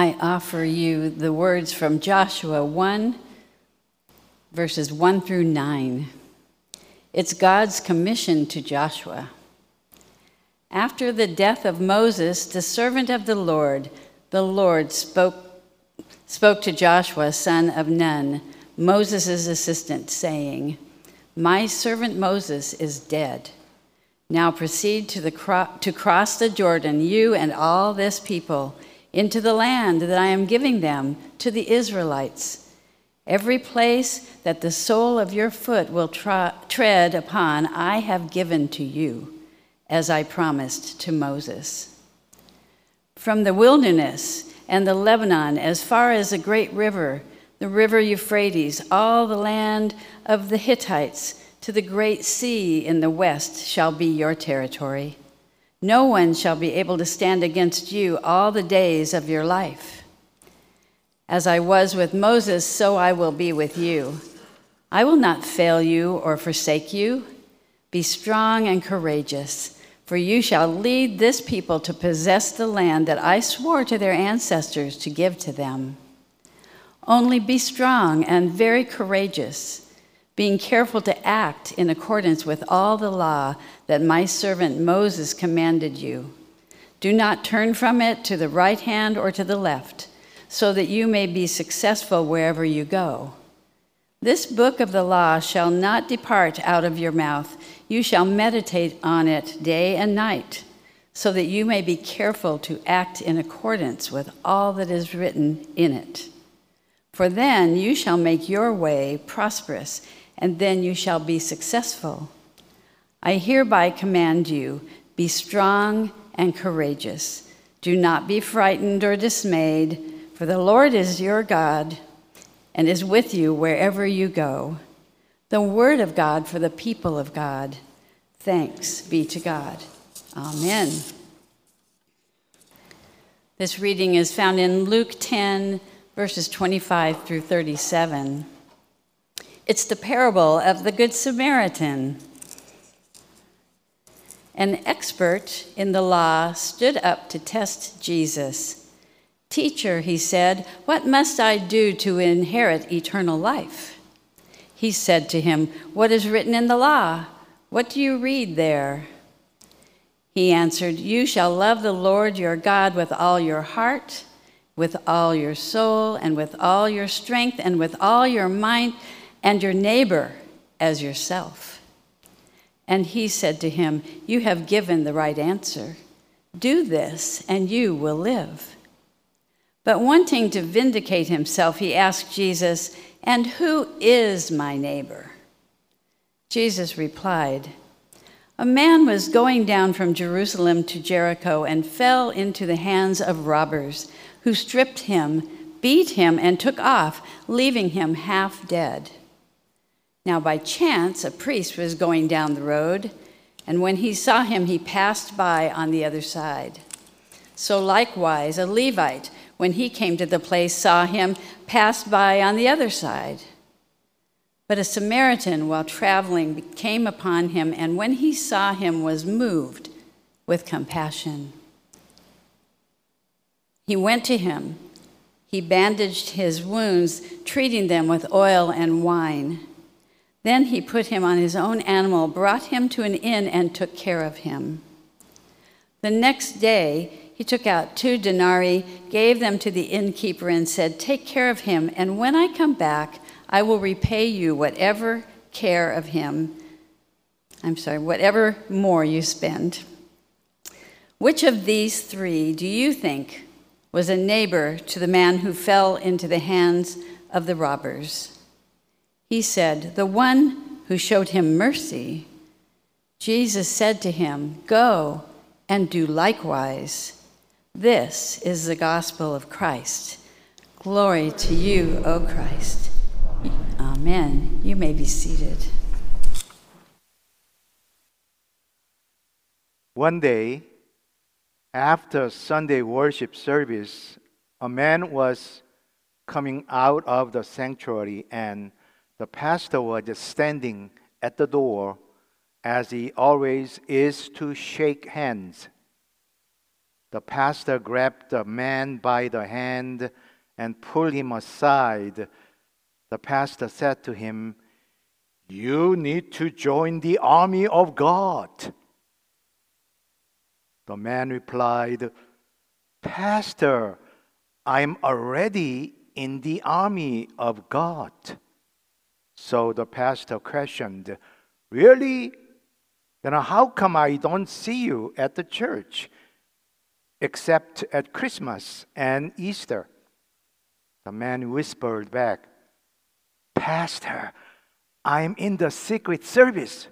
I offer you the words from Joshua 1, verses 1 through 9. It's God's commission to Joshua. After the death of Moses, the servant of the Lord spoke to Joshua, son of Nun, Moses' assistant, saying, "My servant Moses is dead. Now proceed to cross the Jordan, you and all this people, into the land that I am giving them, to the Israelites. Every place that the sole of your foot will tread upon, I have given to you, as I promised to Moses. From the wilderness and the Lebanon, as far as the great river, the river Euphrates, all the land of the Hittites, to the great sea in the west shall be your territory. No one shall be able to stand against you all the days of your life. As I was with Moses, so I will be with you. I will not fail you or forsake you. Be strong and courageous, for you shall lead this people to possess the land that I swore to their ancestors to give to them. Only be strong and very courageous, being careful to act in accordance with all the law that my servant Moses commanded you. Do not turn from it to the right hand or to the left, so that you may be successful wherever you go. This book of the law shall not depart out of your mouth. You shall meditate on it day and night, so that you may be careful to act in accordance with all that is written in it. For then you shall make your way prosperous, and then you shall be successful. I hereby command you, be strong and courageous. Do not be frightened or dismayed, for the Lord is your God and is with you wherever you go. The word of God for the people of God. Thanks be to God. Amen. This reading is found in Luke 10, verses 25 through 37. It's the parable of the Good Samaritan. An expert in the law stood up to test Jesus. "Teacher," he said, "what must I do to inherit eternal life?" He said to him, "What is written in the law? What do you read there?" He answered, "You shall love the Lord your God with all your heart, with all your soul, and with all your strength, and with all your mind, and your neighbor as yourself." And he said to him, "You have given the right answer. Do this, and you will live." But wanting to vindicate himself, he asked Jesus, "And who is my neighbor?" Jesus replied, "A man was going down from Jerusalem to Jericho and fell into the hands of robbers, who stripped him, beat him, and took off, leaving him half dead. Now by chance, a priest was going down the road, and when he saw him, he passed by on the other side. So likewise, a Levite, when he came to the place, saw him, passed by on the other side. But a Samaritan, while traveling, came upon him, and when he saw him, was moved with compassion. He went to him. He bandaged his wounds, treating them with oil and wine. Then he put him on his own animal, brought him to an inn, and took care of him. The next day, he took out 2 denarii, gave them to the innkeeper, and said, "Take care of him, and when I come back, I will repay you whatever more you spend." Which of these 3 do you think was a neighbor to the man who fell into the hands of the robbers? He said, "The one who showed him mercy." Jesus said to him, "Go and do likewise." This is the gospel of Christ. Glory to you, O Christ. Amen. You may be seated. One day, after Sunday worship service, a man was coming out of the sanctuary, and the pastor was just standing at the door, as he always is, to shake hands. the pastor grabbed the man by the hand and pulled him aside. The pastor said to him, "You need to join the army of God." The man replied, "Pastor, I'm already in the army of God." So the pastor questioned, "Really? Then how come I don't see you at the church except at Christmas and Easter?" The man whispered back, "Pastor, I'm in the secret service."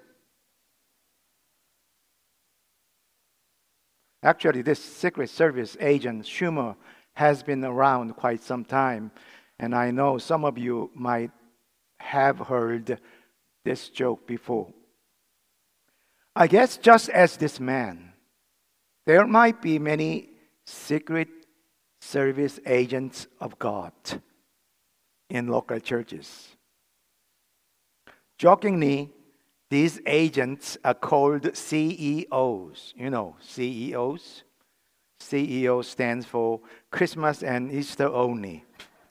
Actually, this secret service agent, Schumer, has been around quite some time, and I know some of you might have heard this joke before. I guess just as this man, there might be many secret service agents of God in local churches. Jokingly, these agents are called CEOs. You know, CEOs? CEO stands for Christmas and Easter only.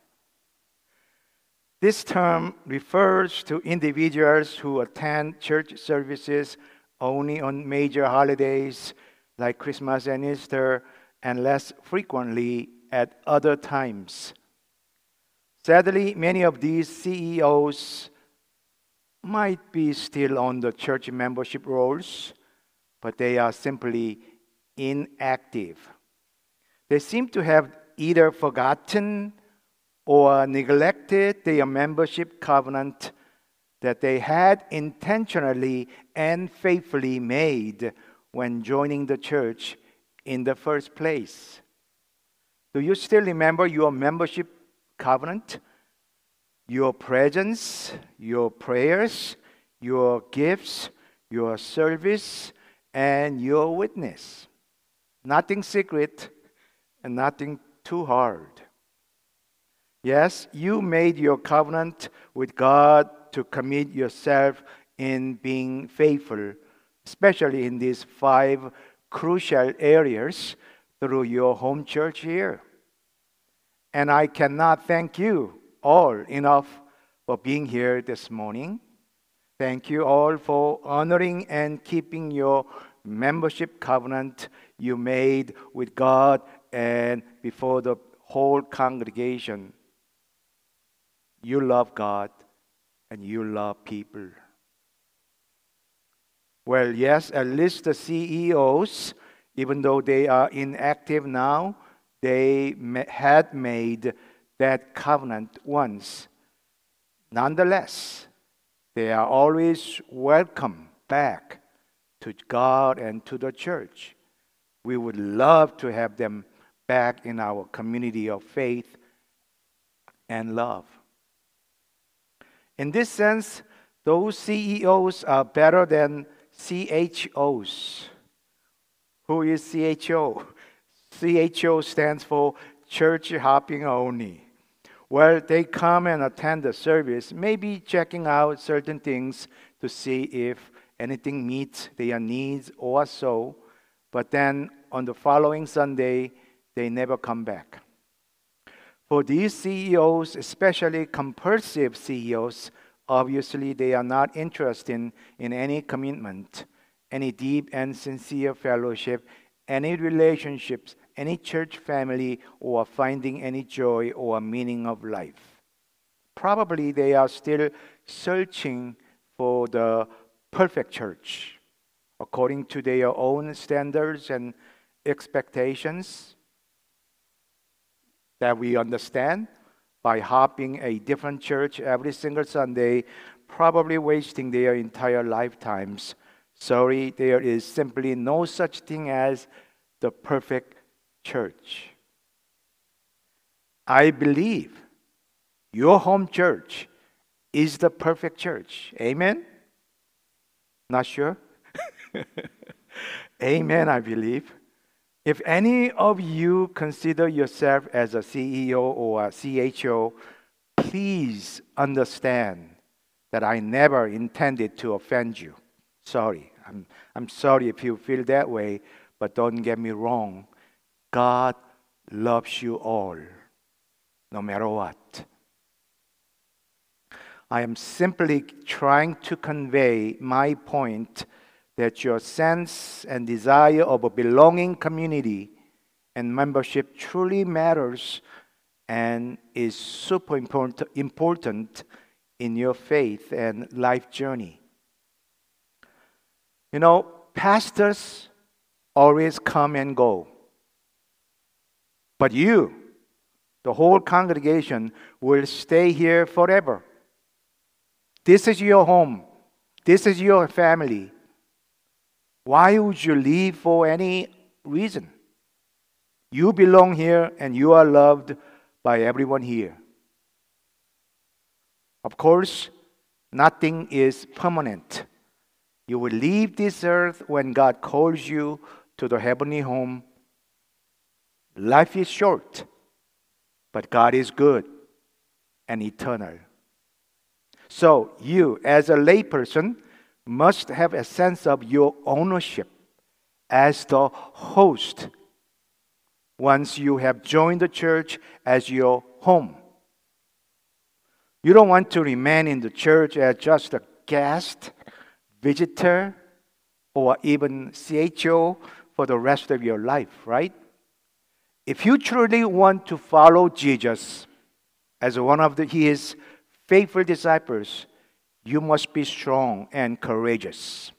This term refers to individuals who attend church services only on major holidays like Christmas and Easter, and less frequently at other times. Sadly, many of these CEOs might be still on the church membership rolls, but they are simply inactive. They seem to have either forgotten or neglected their membership covenant that they had intentionally and faithfully made when joining the church in the first place. Do you still remember your membership covenant? Your presence, your prayers, your gifts, your service, and your witness. Nothing secret and nothing too hard. Yes, you made your covenant with God to commit yourself in being faithful, especially in these 5 crucial areas through your home church here. And I cannot thank you all enough for being here this morning. Thank you all for honoring and keeping your membership covenant you made with God and before the whole congregation. You love God and you love people. Well, yes, at least the CEOs, even though they are inactive now, they had made that covenant once. Nonetheless, they are always welcome back to God and to the church. We would love to have them back in our community of faith and love. In this sense, those CEOs are better than CHOs. Who is CHO? CHO stands for church hopping only. Well, they come and attend the service, maybe checking out certain things to see if anything meets their needs or so, but then on the following Sunday, they never come back. For these CEOs, especially compulsive CEOs, obviously they are not interested in any commitment, any deep and sincere fellowship, any relationships, any church family, or finding any joy or meaning of life. Probably they are still searching for the perfect church according to their own standards and expectations that we understand by hopping a different church every single Sunday, probably wasting their entire lifetimes. Sorry, there is simply no such thing as the perfect church. I believe your home church is the perfect church. Amen? Not sure? Amen, I believe. If any of you consider yourself as a CEO or a CHO, please understand that I never intended to offend you. Sorry. I'm sorry if you feel that way, but don't get me wrong. God loves you all, no matter what. I am simply trying to convey my point that your sense and desire of a belonging community and membership truly matters and is super important in your faith and life journey. You know, pastors always come and go. But you, the whole congregation, will stay here forever. This is your home. This is your family. Why would you leave for any reason? You belong here and you are loved by everyone here. Of course, nothing is permanent. You will leave this earth when God calls you to the heavenly home. Life is short, but God is good and eternal. So you, as a layperson, must have a sense of your ownership as the host once you have joined the church as your home. You don't want to remain in the church as just a guest, visitor, or even CHO for the rest of your life, right? If you truly want to follow Jesus as one of his faithful disciples, you must be strong and courageous.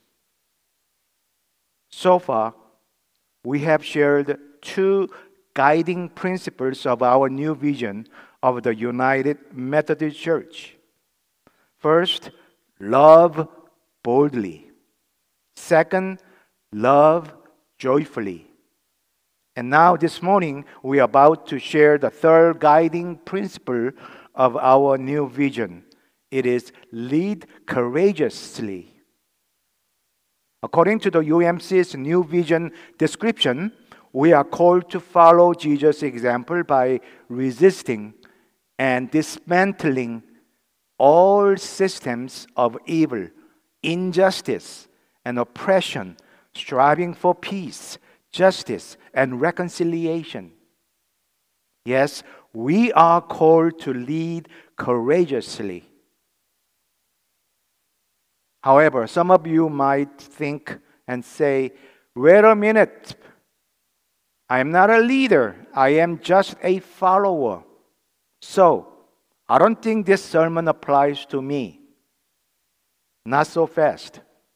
So far, we have shared two guiding principles of our new vision of the United Methodist Church. First, love boldly. Second, love joyfully. And now this morning, we are about to share the third guiding principle of our new vision. It is lead courageously. According to the UMC's new vision description, we are called to follow Jesus' example by resisting and dismantling all systems of evil, injustice, and oppression, striving for peace, justice, and reconciliation. Yes, we are called to lead courageously. However, some of you might think and say, wait a minute, I am not a leader, I am just a follower. So, I don't think this sermon applies to me. Not so fast.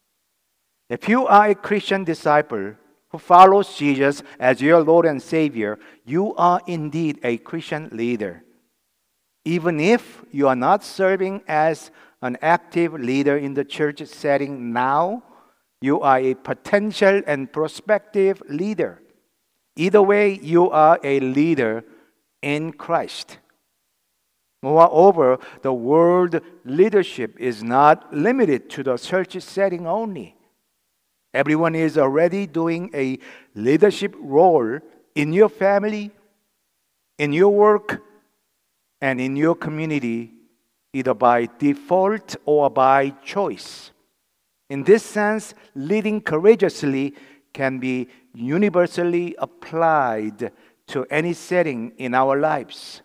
If you are a Christian disciple who follows Jesus as your Lord and Savior, you are indeed a Christian leader. Even if you are not serving as an active leader in the church setting now, you are a potential and prospective leader. Either way, you are a leader in Christ. Moreover, the word leadership is not limited to the church setting only. Everyone is already doing a leadership role in your family, in your work, and in your community, either by default or by choice. In this sense, leading courageously can be universally applied to any setting in our lives.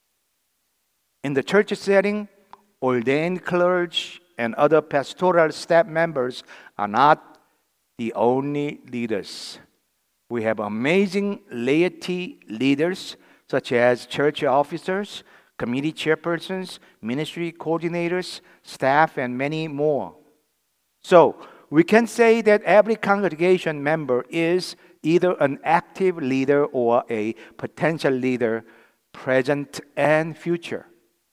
In the church setting, ordained clergy and other pastoral staff members are not the only leaders. We have amazing laity leaders such as church officers, committee chairpersons, ministry coordinators, staff, and many more. So, we can say that every congregation member is either an active leader or a potential leader, present and future.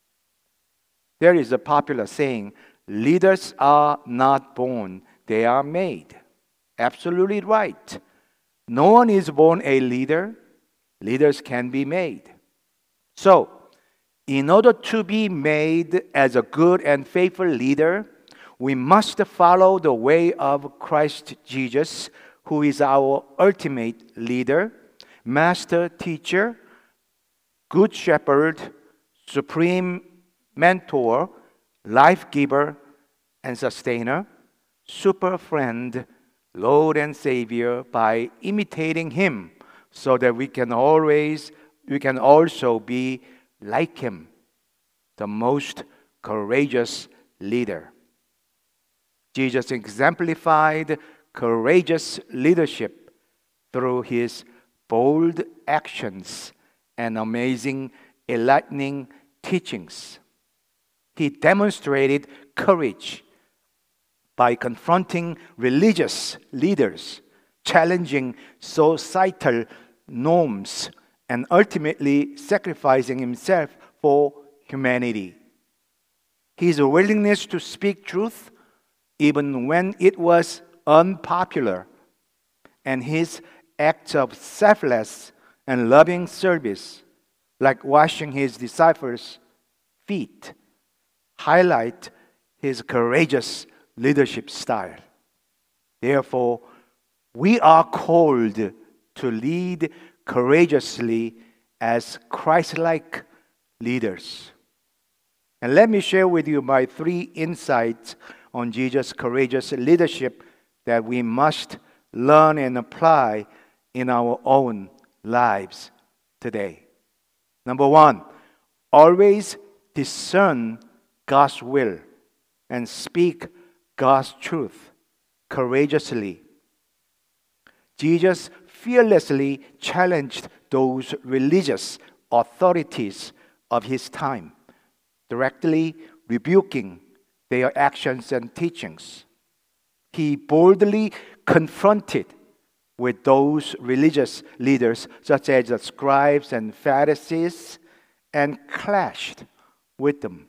There is a popular saying, leaders are not born, they are made. Absolutely right. No one is born a leader. Leaders can be made. So, in order to be made as a good and faithful leader, we must follow the way of Christ Jesus, who is our ultimate leader, master teacher, good shepherd, supreme mentor, life giver and sustainer, super friend, Lord and Savior, by imitating Him so that we can also be like him, the most courageous leader. Jesus exemplified courageous leadership through his bold actions and amazing, enlightening teachings. He demonstrated courage by confronting religious leaders, challenging societal norms, and ultimately sacrificing himself for humanity. His willingness to speak truth, even when it was unpopular, and his acts of selfless and loving service, like washing his disciples' feet, highlight his courageous leadership style. Therefore, we are called to lead courageously as Christ-like leaders. And let me share with you my 3 insights on Jesus' courageous leadership that we must learn and apply in our own lives today. Number 1, always discern God's will and speak God's truth courageously. Jesus fearlessly challenged those religious authorities of his time, directly rebuking their actions and teachings. He boldly confronted with those religious leaders, such as the scribes and Pharisees, and clashed with them.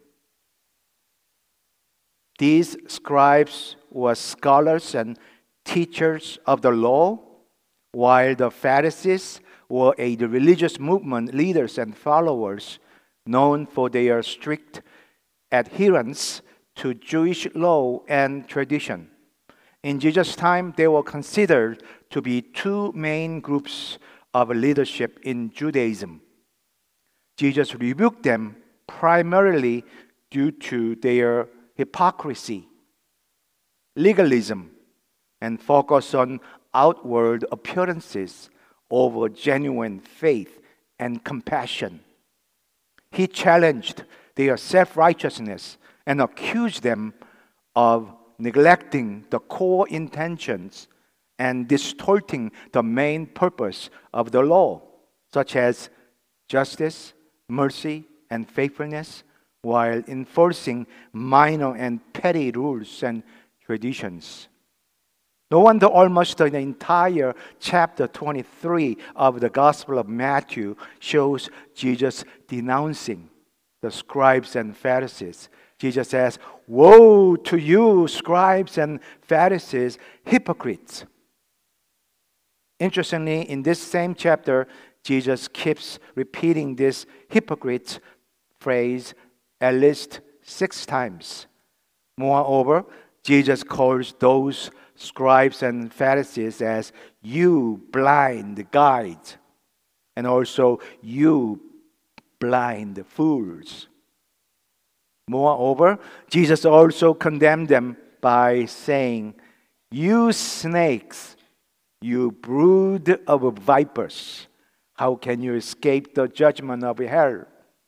These scribes were scholars and teachers of the law, while the Pharisees were the religious movement leaders and followers known for their strict adherence to Jewish law and tradition. In Jesus' time, they were considered to be 2 main groups of leadership in Judaism. Jesus rebuked them primarily due to their hypocrisy, legalism, and focus on outward appearances over genuine faith and compassion. He challenged their self-righteousness and accused them of neglecting the core intentions and distorting the main purpose of the law, such as justice, mercy, and faithfulness, while enforcing minor and petty rules and traditions. No wonder almost the entire chapter 23 of the Gospel of Matthew shows Jesus denouncing the scribes and Pharisees. Jesus says, "Woe to you, scribes and Pharisees, hypocrites." Interestingly, in this same chapter, Jesus keeps repeating this hypocrite phrase at least 6 times. Moreover, Jesus calls those scribes and Pharisees as "you blind guides," and also "you blind fools." Moreover, Jesus also condemned them by saying, "You snakes, you brood of vipers, how can you escape the judgment of hell?"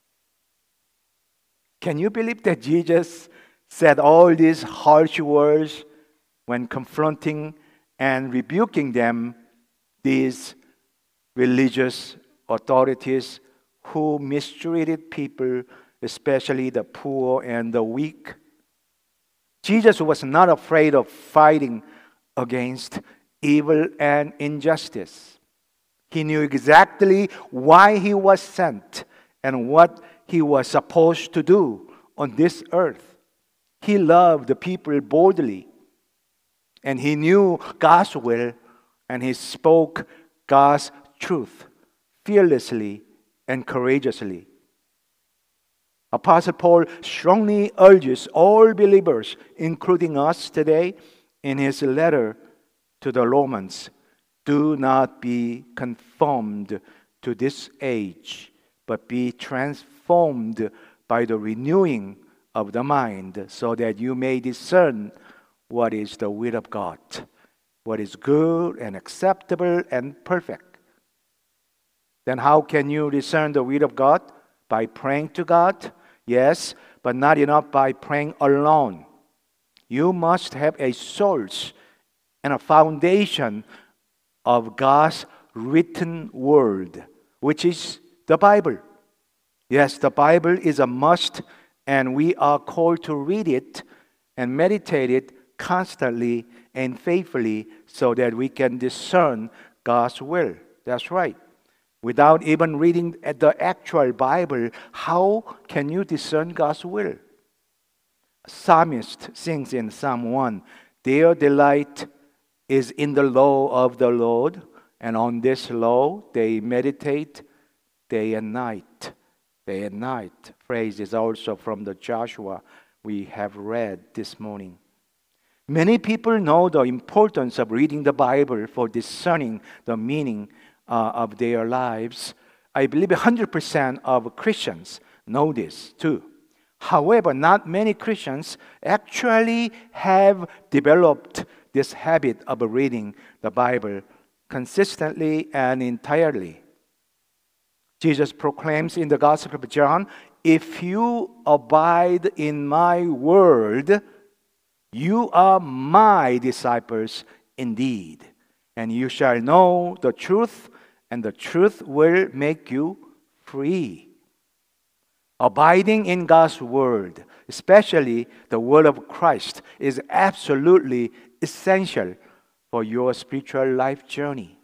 Can you believe that Jesus said all these harsh words when confronting and rebuking them, these religious authorities who mistreated people, especially the poor and the weak? Jesus was not afraid of fighting against evil and injustice. He knew exactly why he was sent and what he was supposed to do on this earth. He loved the people boldly, and he knew God's will, and he spoke God's truth fearlessly and courageously. Apostle Paul strongly urges all believers, including us today, in his letter to the Romans, "Do not be conformed to this age, but be transformed by the renewing of the mind, so that you may discern what is the will of God, what is good and acceptable and perfect." Then how can you discern the will of God? By praying to God? Yes, but not enough by praying alone. You must have a source and a foundation of God's written word, which is the Bible. Yes, the Bible is a must, and we are called to read it and meditate it constantly and faithfully so that we can discern God's will. That's right. Without even reading the actual Bible, how can you discern God's will? Psalmist sings in Psalm 1, "Their delight is in the law of the Lord, and on this law they meditate day and night." Day and night phrase is also from the Joshua we have read this morning. Many people know the importance of reading the Bible for discerning the meaning of their lives. I believe 100% of Christians know this too. However, not many Christians actually have developed this habit of reading the Bible consistently and entirely. Jesus proclaims in the Gospel of John, "If you abide in my word, you are my disciples indeed, and you shall know the truth, and the truth will make you free." Abiding in God's word, especially the word of Christ, is absolutely essential for your spiritual life journey.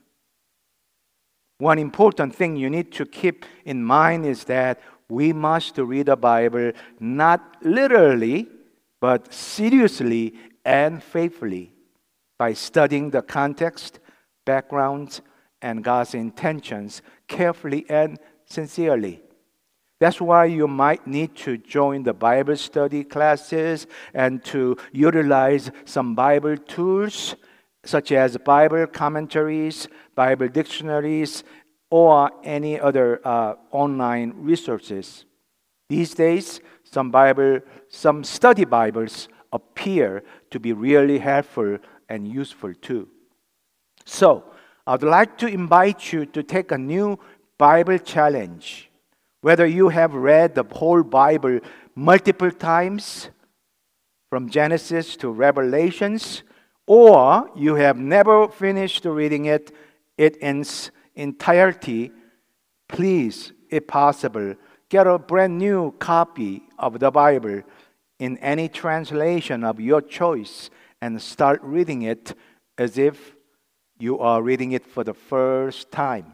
One important thing you need to keep in mind is that we must read the Bible not literally, but seriously and faithfully by studying the context, backgrounds, and God's intentions carefully and sincerely. That's why you might need to join the Bible study classes and to utilize some Bible tools such as Bible commentaries, Bible dictionaries, or any other online resources. These days, some study Bibles appear to be really helpful and useful too. So, I'd like to invite you to take a new Bible challenge. Whether you have read the whole Bible multiple times, from Genesis to Revelations, or you have never finished reading it in its entirety, please, if possible, get a brand new copy of the Bible in any translation of your choice and start reading it as if you are reading it for the first time.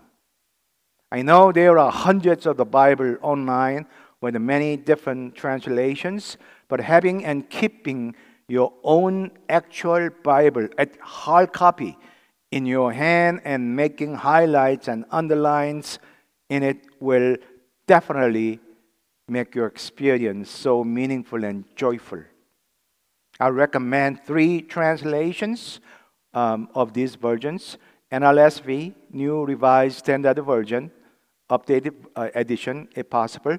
I know there are hundreds of the Bible online with many different translations, but having and keeping your own actual Bible at hard copy in your hand and making highlights and underlines in it will definitely make your experience so meaningful and joyful. I recommend 3 translations of these versions: NRSV, New Revised Standard Version, updated edition if possible,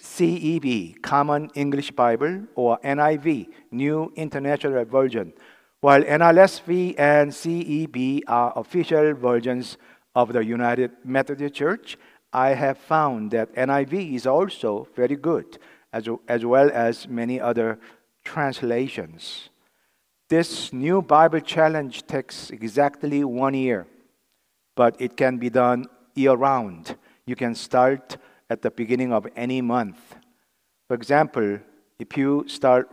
CEV, Common English Bible, or NIV, New International Version. While NRSV and CEV are official versions of the United Methodist Church, I have found that NIV is also very good, as well as many other translations. This new Bible challenge takes exactly 1 year, but it can be done year-round. You can start at the beginning of any month. For example, if you start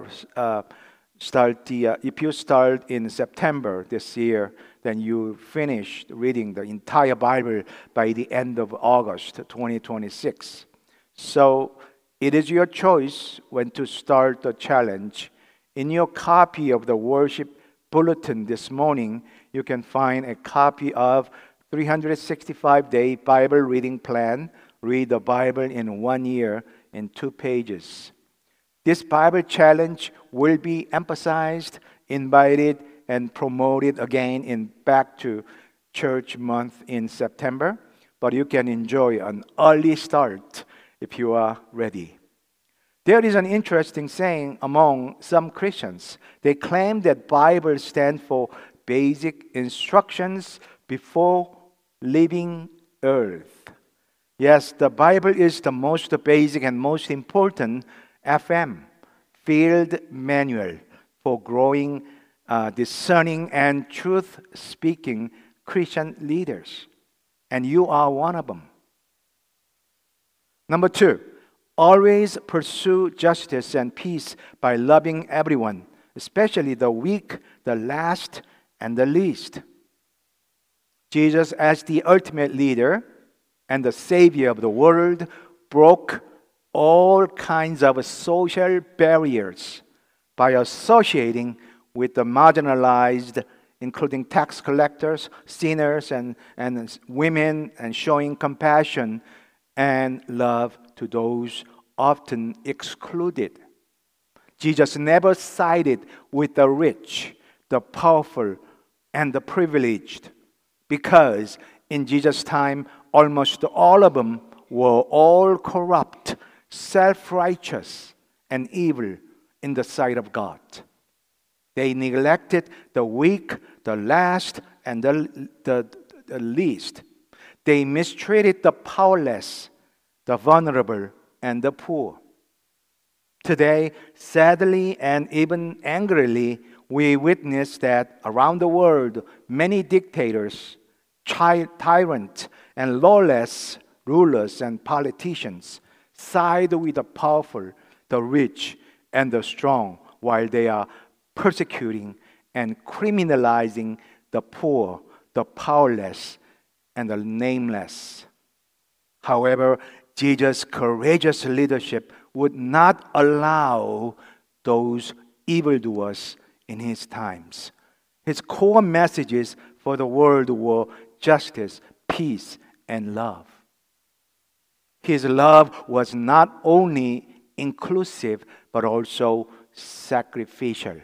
in September this year, then you finish reading the entire Bible by the end of August 2026. So it is your choice when to start the challenge. In your copy of the worship bulletin this morning, you can find a copy of 365-day Bible reading plan. Read the Bible in 1 year in 2 pages. This Bible challenge will be emphasized, invited, and promoted again in Back to Church month in September, but you can enjoy an early start if you are ready. There is an interesting saying among some Christians. They claim that Bible stands for basic instructions before leaving earth. Yes, the Bible is the most basic and most important FM, field manual for growing, discerning, and truth speaking Christian leaders. And you are one of them. Number two, always pursue justice and peace by loving everyone, especially the weak, the last, and the least. Jesus, as the ultimate leader and the Savior of the world, broke all kinds of social barriers by associating with the marginalized, including tax collectors, sinners, and women, and showing compassion and love to those often excluded. Jesus never sided with the rich, the powerful, and the privileged, because in Jesus' time, almost all of them were all corrupt, self-righteous, and evil in the sight of God. They neglected the weak, the last, and the least. They mistreated the powerless, the vulnerable, and the poor. Today, sadly and even angrily, we witness that around the world, many dictators, tyrants, and lawless rulers and politicians side with the powerful, the rich, and the strong, while they are persecuting and criminalizing the poor, the powerless, and the nameless. However, Jesus' courageous leadership would not allow those evildoers in his times. His core messages for the world were justice, peace, and love. His love was not only inclusive, but also sacrificial.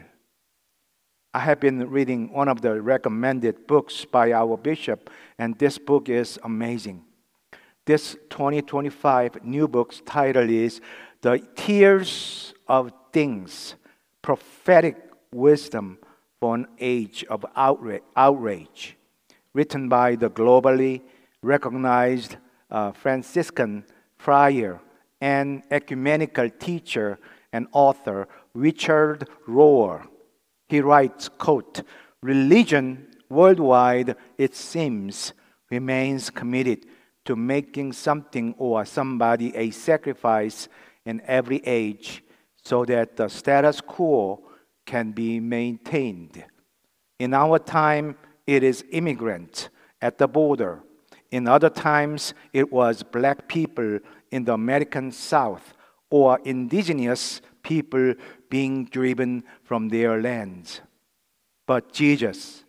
I have been reading one of the recommended books by our bishop, and this book is amazing. This 2025 new book's title is The Tears of Things, Prophetic Wisdom for an Age of Outrage, written by the globally recognized Franciscan friar and ecumenical teacher and author Richard Rohr. He writes, quote, "Religion worldwide, it seems, remains committed to making something or somebody a sacrifice in every age so that the status quo can be maintained. In our time, it is immigrants at the border. In other times, it was black people in the American South or indigenous people being driven from their lands. But Jesus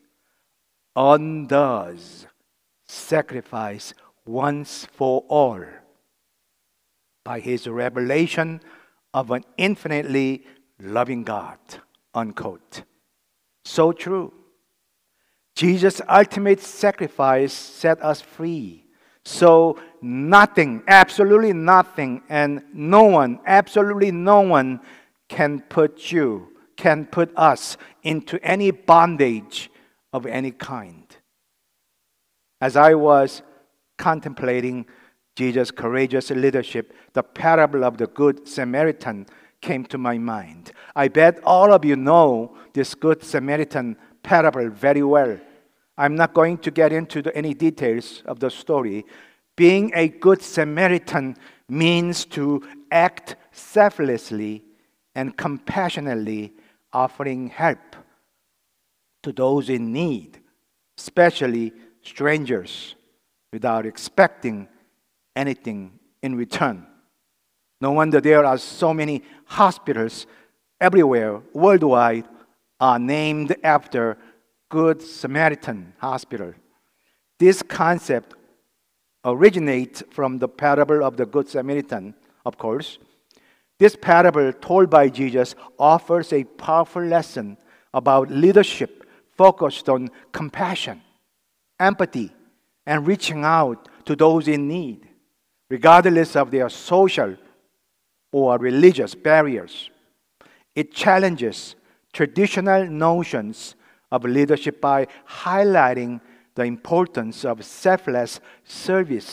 undoes sacrifice once for all by his revelation of an infinitely loving God." Unquote. So true. Jesus' ultimate sacrifice set us free. So nothing, absolutely nothing, and no one, absolutely no one can put us into any bondage of any kind. As I was contemplating Jesus' courageous leadership, the parable of the Good Samaritan came to my mind. I bet all of you know this Good Samaritan parable very well. I'm not going to get into any details of the story. Being a Good Samaritan means to act selflessly and compassionately, offering help to those in need, especially strangers, without expecting anything in return. No wonder there are so many hospitals everywhere worldwide are named after Good Samaritan Hospital. This concept originates from the parable of the Good Samaritan, of course. This parable told by Jesus offers a powerful lesson about leadership focused on compassion, empathy, and reaching out to those in need, regardless of their social or religious barriers. It challenges traditional notions of leadership by highlighting the importance of selfless service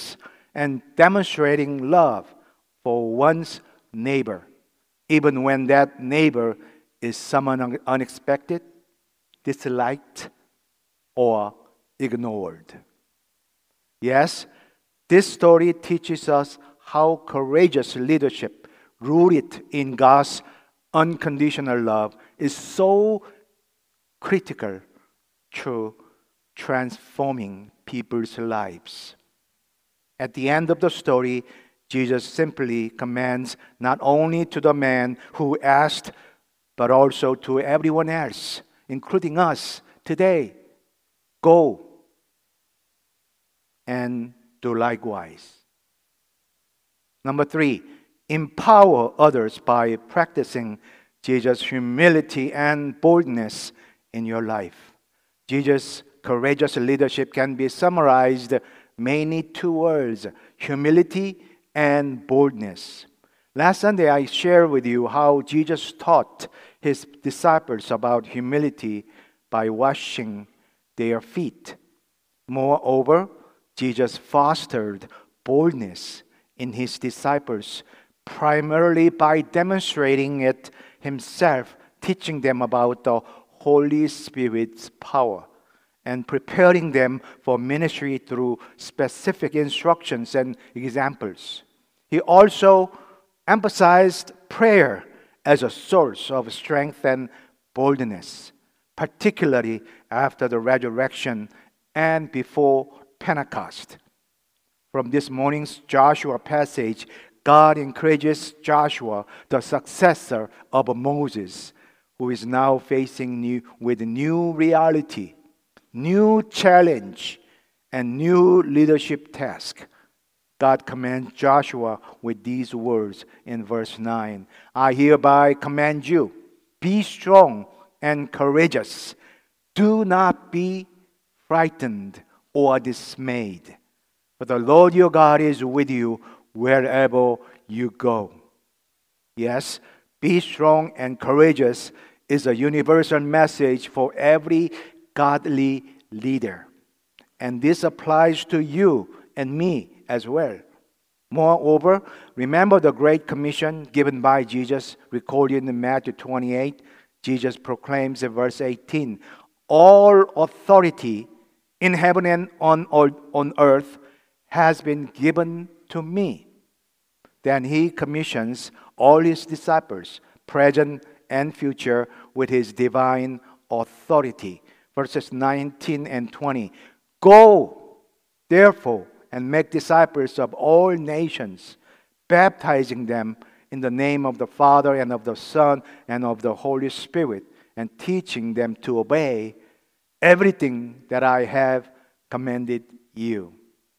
and demonstrating love for one's neighbor, even when that neighbor is someone unexpected, disliked, or ignored. Yes, this story teaches us how courageous leadership rooted in God's unconditional love is so critical to transforming people's lives. At the end of the story, Jesus simply commands not only to the man who asked, but also to everyone else, including us today, go and do likewise. Number 3, empower others by practicing Jesus' humility and boldness in your life. Jesus' courageous leadership can be summarized mainly 2 words: humility and boldness. Last Sunday, I shared with you how Jesus taught his disciples about humility by washing their feet. Moreover, Jesus fostered boldness in his disciples primarily by demonstrating it himself, teaching them about the Holy Spirit's power and preparing them for ministry through specific instructions and examples. He also emphasized prayer as a source of strength and boldness, particularly after the resurrection and before Pentecost. From this morning's Joshua passage, God encourages Joshua, the successor of Moses, who is now facing with new reality, new challenge, and new leadership task. God commands Joshua with these words in verse 9. I hereby command you, be strong and courageous. Do not be frightened or dismayed. For the Lord your God is with you wherever you go. Yes, be strong and courageous is a universal message for every godly leader. And this applies to you and me as well. Moreover, remember the Great Commission given by Jesus, recorded in Matthew 28. Jesus proclaims in verse 18, all authority in heaven and on earth has been given to me. Then he commissions all his disciples, present and future, with his divine authority. Verses 19 and 20. Go, therefore, and make disciples of all nations, baptizing them in the name of the Father and of the Son and of the Holy Spirit, and teaching them to obey everything that I have commanded you.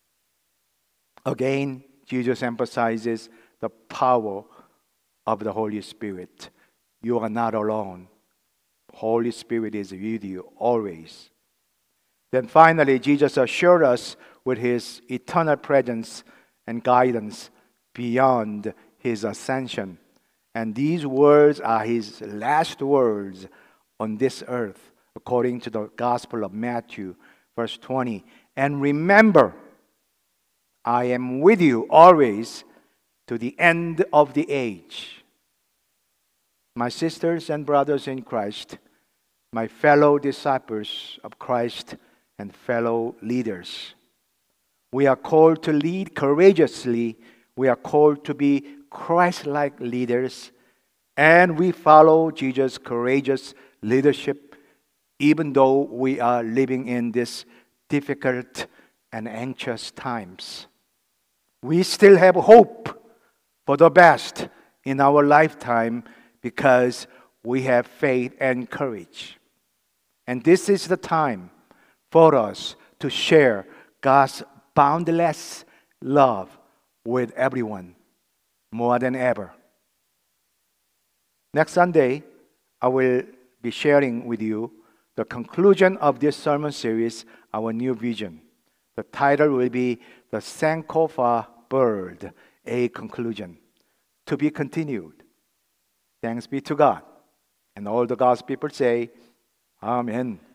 Again, Jesus emphasizes the power of the Holy Spirit. You are not alone. Holy Spirit is with you always. Then finally, Jesus assured us with his eternal presence and guidance beyond his ascension. And these words are his last words on this earth, according to the Gospel of Matthew, verse 20. And remember, I am with you always to the end of the age. My sisters and brothers in Christ, my fellow disciples of Christ and fellow leaders, we are called to lead courageously. We are called to be Christ-like leaders, and we follow Jesus' courageous leadership, even though we are living in these difficult and anxious times. We still have hope for the best in our lifetime because we have faith and courage. And this is the time for us to share God's boundless love with everyone more than ever. Next Sunday, I will be sharing with you the conclusion of this sermon series, Our New Vision. The title will be The Sankofa Bird, a Conclusion. To be continued. Thanks be to God. And all the God's people say, Amen.